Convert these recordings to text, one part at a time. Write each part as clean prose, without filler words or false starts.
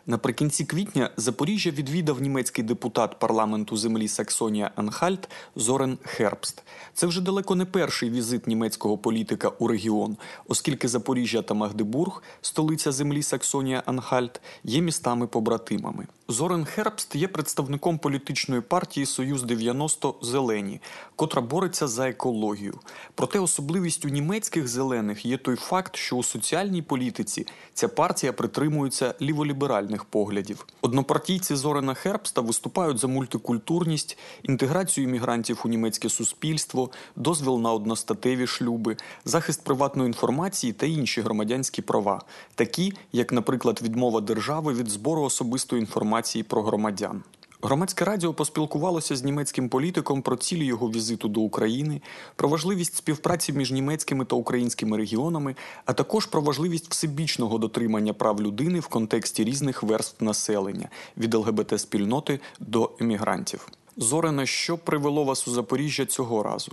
Наприкінці квітня Запоріжжя відвідав німецький депутат парламенту землі Саксонія-Анхальт Зорен Хербст. Це вже далеко не перший візит німецького політика у регіон, оскільки Запоріжжя та Магдебург, столиця землі Саксонія-Анхальт, є містами-побратимами. Зорен Хербст є представником політичної партії «Союз-90 Зелені», котра бореться за екологію. Проте особливістю німецьких зелених є той факт, що у соціальній політиці ця партія притримується ліволіберальних поглядів. Однопартійці Зорена Хербста виступають за мультикультурність, інтеграцію іммігрантів у німецьке суспільство, дозвіл на одностатеві шлюби, захист приватної інформації та інші громадянські права, такі, як, наприклад, відмова держави від збору особистої інформації про громадян. Громадське радіо поспілкувалося з німецьким політиком про цілі його візиту до України, про важливість співпраці між німецькими та українськими регіонами, а також про важливість всебічного дотримання прав людини в контексті різних верств населення – від ЛГБТ-спільноти до емігрантів. Зорене, що привело вас у Запоріжжя цього разу?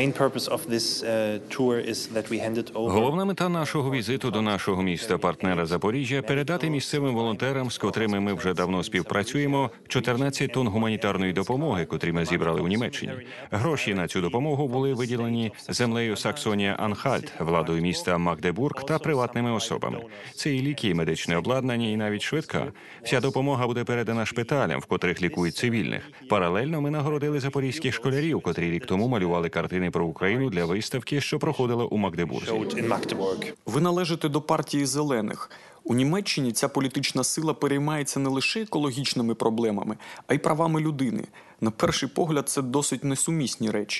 Головна мета нашого візиту до нашого міста-партнера Запоріжжя – передати місцевим волонтерам, з котрими ми вже давно співпрацюємо, 14 тонн гуманітарної допомоги, котрі ми зібрали у Німеччині. Гроші на цю допомогу були виділені землею Саксонія-Анхальт, владою міста Магдебург та приватними особами. Це і ліки, і медичне обладнання, і навіть швидка. Вся допомога буде передана шпиталям, в котрих лікують цивільних. Паралельно ми нагородили запорізьких школярів, котрі рік тому малювали картини про Україну для виставки, що проходила у Магдебурзі. Ви належите до партії зелених. У Німеччині ця політична сила переймається не лише екологічними проблемами, а й правами людини. На перший погляд, це досить несумісні речі.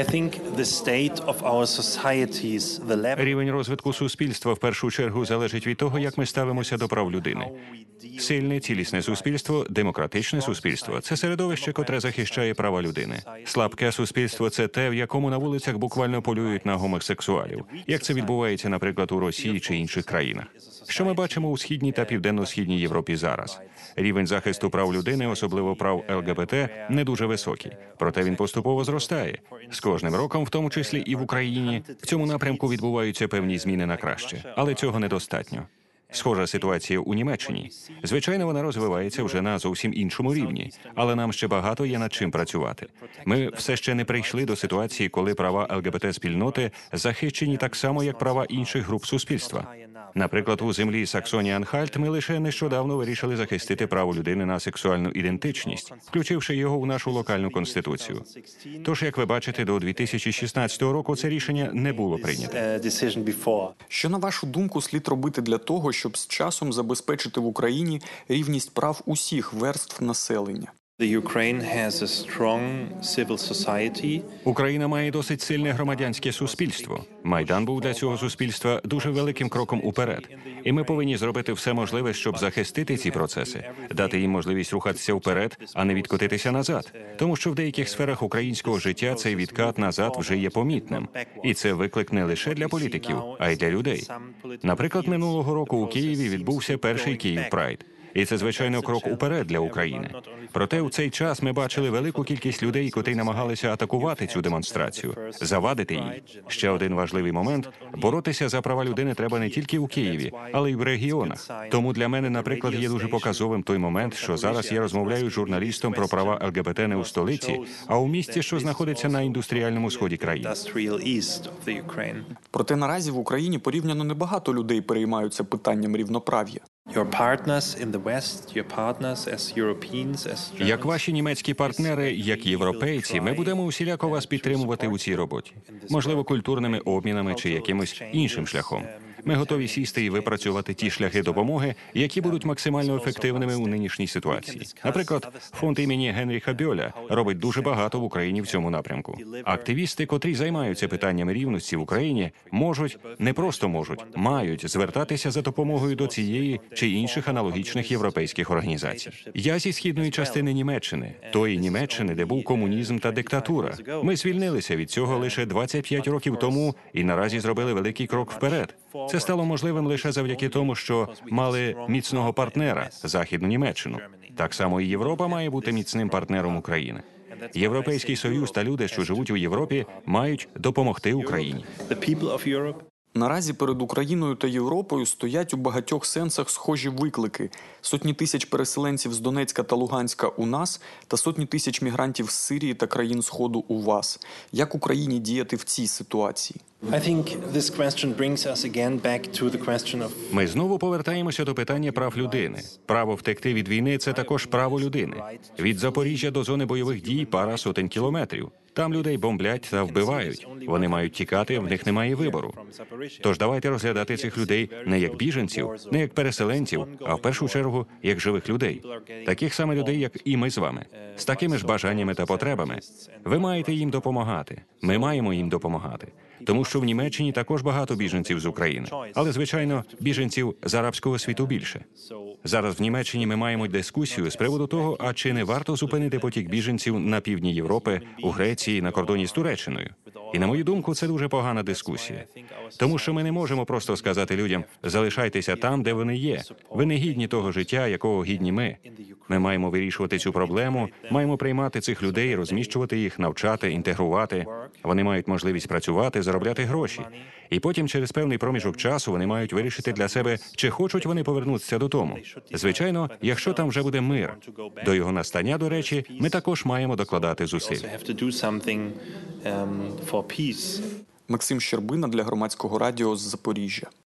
Рівень розвитку суспільства в першу чергу залежить від того, як ми ставимося до прав людини. Сильне, цілісне суспільство, демократичне суспільство – це середовище, котре захищає права людини. Слабке суспільство – це те, в якому на вулицях буквально полюють на гомосексуалів, як це відбувається, наприклад, у Росії чи інших країнах. Що ми бачимо у Східній та Південно-Східній Європі зараз? Рівень захисту прав людини, особливо прав ЛГБТ, не дуже високий. Проте він поступово зростає. З кожним роком, в тому числі і в Україні, в цьому напрямку відбуваються певні зміни на краще. Але цього недостатньо. Схожа ситуація у Німеччині. Звичайно, вона розвивається вже на зовсім іншому рівні, але нам ще багато є над чим працювати. Ми все ще не прийшли до ситуації, коли права ЛГБТ-спільноти захищені так само, як права інших груп суспільства. Наприклад, у землі Саксонія-Анхальт ми лише нещодавно вирішили захистити право людини на сексуальну ідентичність, включивши його у нашу локальну конституцію. Тож, як ви бачите, до 2016 року це рішення не було прийнято. Що, на вашу думку, слід робити для того, щоб з часом забезпечити в Україні рівність прав усіх верств населення? Україна має досить сильне громадянське суспільство. Майдан був для цього суспільства дуже великим кроком уперед. І ми повинні зробити все можливе, щоб захистити ці процеси, дати їм можливість рухатися вперед, а не відкотитися назад. Тому що в деяких сферах українського життя цей відкат назад вже є помітним. І це виклик не лише для політиків, а й для людей. Наприклад, минулого року у Києві відбувся перший Київ Прайд. І це, звичайно, крок уперед для України. Проте у цей час ми бачили велику кількість людей, котрі намагалися атакувати цю демонстрацію, завадити їй. Ще один важливий момент – боротися за права людини треба не тільки у Києві, але й в регіонах. Тому для мене, наприклад, є дуже показовим той момент, що зараз я розмовляю з журналістом про права ЛГБТ не у столиці, а у місті, що знаходиться на індустріальному сході країни. Проте наразі в Україні порівняно небагато людей переймаються питанням рівноправ'я. Як ваші німецькі партнери, як європейці, ми будемо усіляко вас підтримувати у цій роботі. Можливо, культурними обмінами чи якимось іншим шляхом. Ми готові сісти і випрацювати ті шляхи допомоги, які будуть максимально ефективними у нинішній ситуації. Наприклад, фонд імені Генріха Бьоля робить дуже багато в Україні в цьому напрямку. Активісти, котрі займаються питаннями рівності в Україні, можуть, не просто можуть, мають звертатися за допомогою до цієї чи інших аналогічних європейських організацій. Я зі східної частини Німеччини, тої Німеччини, де був комунізм та диктатура. Ми звільнилися від цього лише 25 років тому і наразі зробили великий крок вперед. Це стало можливим лише завдяки тому, що мали міцного партнера – Західну Німеччину. Так само і Європа має бути міцним партнером України. Європейський Союз та люди, що живуть у Європі, мають допомогти Україні. Наразі перед Україною та Європою стоять у багатьох сенсах схожі виклики. Сотні тисяч переселенців з Донецька та Луганська у нас та сотні тисяч мігрантів з Сирії та країн Сходу у вас. Як Україні діяти в цій ситуації? Ми знову повертаємося до питання прав людини. Право втекти від війни – це також право людини. Від Запоріжжя до зони бойових дій пара сотень кілометрів. Там людей бомблять та вбивають. Вони мають тікати, в них немає вибору. Тож давайте розглядати цих людей не як біженців, не як переселенців, а в першу чергу як живих людей. Таких саме людей, як і ми з вами. З такими ж бажаннями та потребами. Ви маєте їм допомагати. Ми маємо їм допомагати. Тому що в Німеччині також багато біженців з України. Але, звичайно, біженців з арабського світу більше. Зараз в Німеччині ми маємо дискусію з приводу того, а чи не варто зупинити потік біженців на півдні Європи, у Греції, на кордоні з Туреччиною. І, на мою думку, це дуже погана дискусія. Тому що ми не можемо просто сказати людям, залишайтеся там, де вони є. Ви не гідні того життя, якого гідні ми. Ми маємо вирішувати цю проблему, маємо приймати цих людей, розміщувати їх, навчати, інтегрувати. Вони мають можливість працювати, заробляти гроші. І потім через певний проміжок часу вони мають вирішити для себе, чи хочуть вони повернутися додому. Звичайно, якщо там вже буде мир. До його настання, до речі, ми також маємо докладати зусиль. Максим Щербина для Громадського радіо з Запоріжжя.